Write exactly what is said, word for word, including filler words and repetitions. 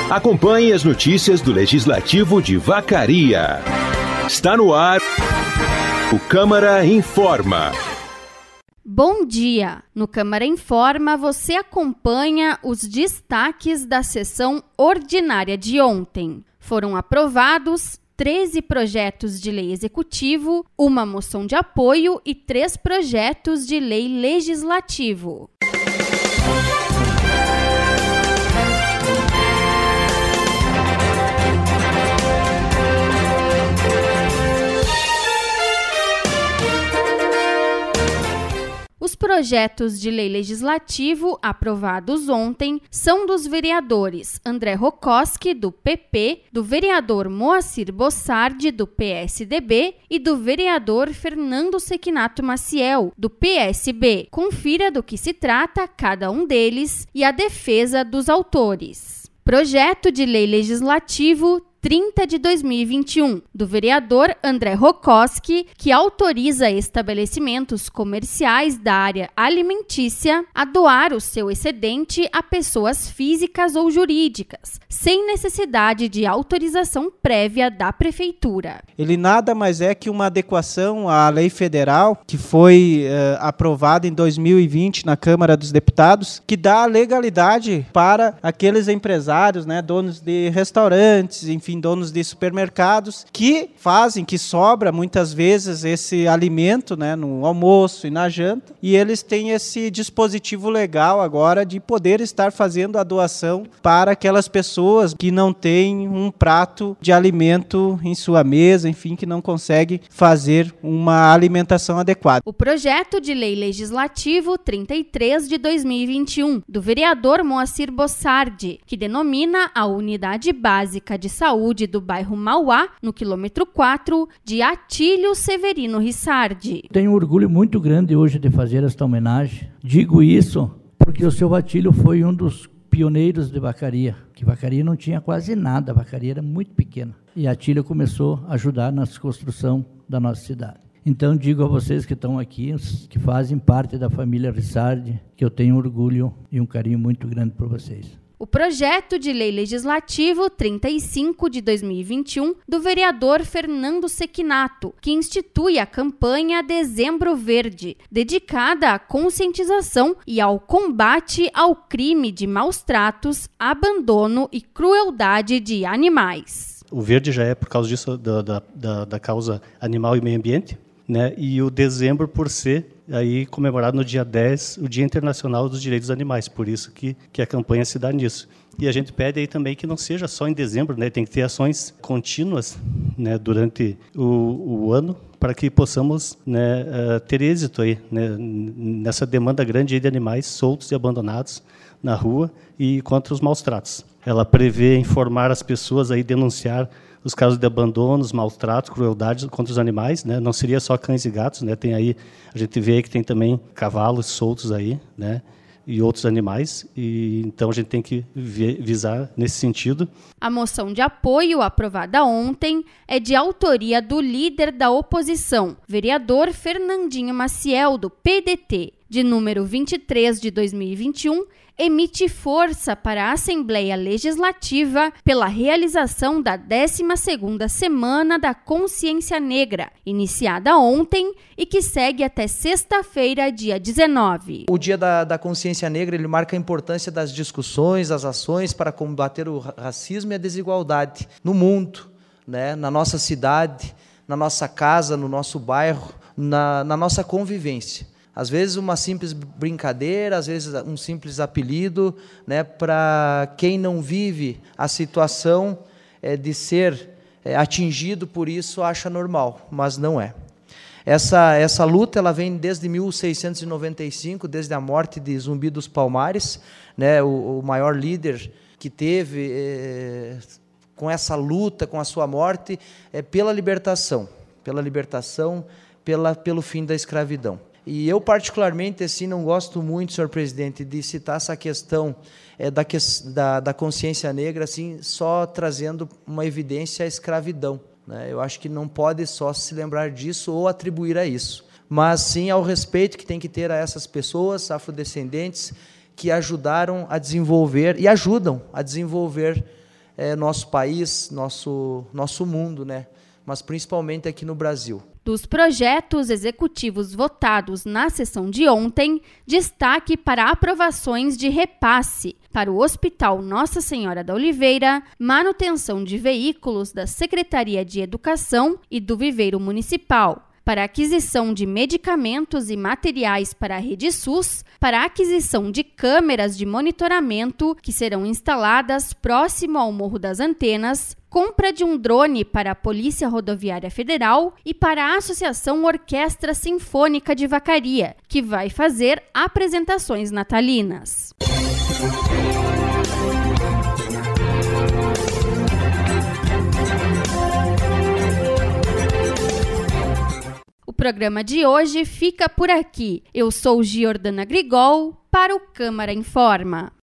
Acompanhe as notícias do Legislativo de Vacaria. Está no ar o Câmara Informa. Bom dia! No Câmara Informa, você acompanha os destaques da sessão ordinária de ontem. Foram aprovados treze projetos de lei executivo, uma moção de apoio e três projetos de lei legislativo. Os projetos de lei legislativo aprovados ontem são dos vereadores André Rokoski, do P P, do vereador Moacir Bossardi, do P S D B e do vereador Fernando Sequinato Maciel, do P S B. Confira do que se trata cada um deles e a defesa dos autores. Projeto de lei legislativo trinta de dois mil e vinte e um, do vereador André Rokoski, que autoriza estabelecimentos comerciais da área alimentícia a doar o seu excedente a pessoas físicas ou jurídicas, sem necessidade de autorização prévia da Prefeitura. Ele nada mais é que uma adequação à lei federal que foi uh, aprovada em dois mil e vinte na Câmara dos Deputados, que dá legalidade para aqueles empresários, né, donos de restaurantes, enfim, Enfim, donos de supermercados, que fazem, que sobra muitas vezes esse alimento, né, no almoço e na janta, e eles têm esse dispositivo legal agora de poder estar fazendo a doação para aquelas pessoas que não têm um prato de alimento em sua mesa, enfim, que não conseguem fazer uma alimentação adequada. O projeto de lei legislativo trinta e três de dois mil e vinte e um, do vereador Moacir Bossardi, que denomina a Unidade Básica de Saúde do bairro Mauá, no quilômetro quatro, de Atílio Severino Rissardi. Tenho um orgulho muito grande hoje de fazer esta homenagem. Digo isso porque o seu Atílio foi um dos pioneiros de Vacaria, que Vacaria não tinha quase nada, Vacaria era muito pequena. E Atílio começou a ajudar na construção da nossa cidade. Então digo a vocês que estão aqui, que fazem parte da família Rissardi, que eu tenho orgulho e um carinho muito grande por vocês. O projeto de lei legislativo trinta e cinco de dois mil e vinte e um, do vereador Fernando Sequinato, que institui a campanha Dezembro Verde, dedicada à conscientização e ao combate ao crime de maus tratos, abandono e crueldade de animais. O verde já é por causa disso, da, da, da, da causa animal e meio ambiente, né? E o dezembro por ser aí comemorado no dia dez, o Dia Internacional dos Direitos dos Animais, por isso que, que a campanha se dá nisso. E a gente pede aí também que não seja só em dezembro, né? Tem que ter ações contínuas, né, durante o, o ano, para que possamos, né, uh, ter êxito aí, né, nessa demanda grande aí de animais soltos e abandonados na rua e contra os maus tratos. Ela prevê informar as pessoas, aí, denunciar os casos de abandonos, maus tratos, crueldades contra os animais, né? Não seria só cães e gatos, né? Tem aí, a gente vê aí que tem também cavalos soltos aí, né? E outros animais, e então a gente tem que visar nesse sentido. A moção de apoio aprovada ontem é de autoria do líder da oposição, vereador Fernandinho Maciel, do P D T, de número vinte e três de dois mil e vinte e um, emite força para a Assembleia Legislativa pela realização da décima segunda Semana da Consciência Negra, iniciada ontem e que segue até sexta-feira, dia dezenove. O Dia da, da Consciência Negra ele marca a importância das discussões, das ações para combater o racismo e a desigualdade no mundo, né, na nossa cidade, na nossa casa, no nosso bairro, na, na nossa convivência. Às vezes uma simples brincadeira, às vezes um simples apelido, né, para quem não vive a situação é, de ser é, atingido por isso, acha normal, mas não é. Essa, essa luta ela vem desde mil seiscentos e noventa e cinco, desde a morte de Zumbi dos Palmares, né, o, o maior líder que teve é, com essa luta, com a sua morte, é pela libertação, pela libertação, pela, pelo fim da escravidão. E eu, particularmente, assim, não gosto muito, senhor presidente, de citar essa questão é, da, da, da consciência negra, assim, só trazendo uma evidência à escravidão, né? Eu acho que não pode só se lembrar disso ou atribuir a isso, mas sim ao respeito que tem que ter a essas pessoas afrodescendentes que ajudaram a desenvolver, e ajudam a desenvolver é, nosso país, nosso, nosso mundo, né? Mas principalmente aqui no Brasil. Dos projetos executivos votados na sessão de ontem, destaque para aprovações de repasse para o Hospital Nossa Senhora da Oliveira, manutenção de veículos da Secretaria de Educação e do Viveiro Municipal, para aquisição de medicamentos e materiais para a Rede SUS, para a aquisição de câmeras de monitoramento que serão instaladas próximo ao Morro das Antenas, compra de um drone para a Polícia Rodoviária Federal e para a Associação Orquestra Sinfônica de Vacaria, que vai fazer apresentações natalinas. O programa de hoje fica por aqui. Eu sou Giordana Grigol para o Câmara Informa.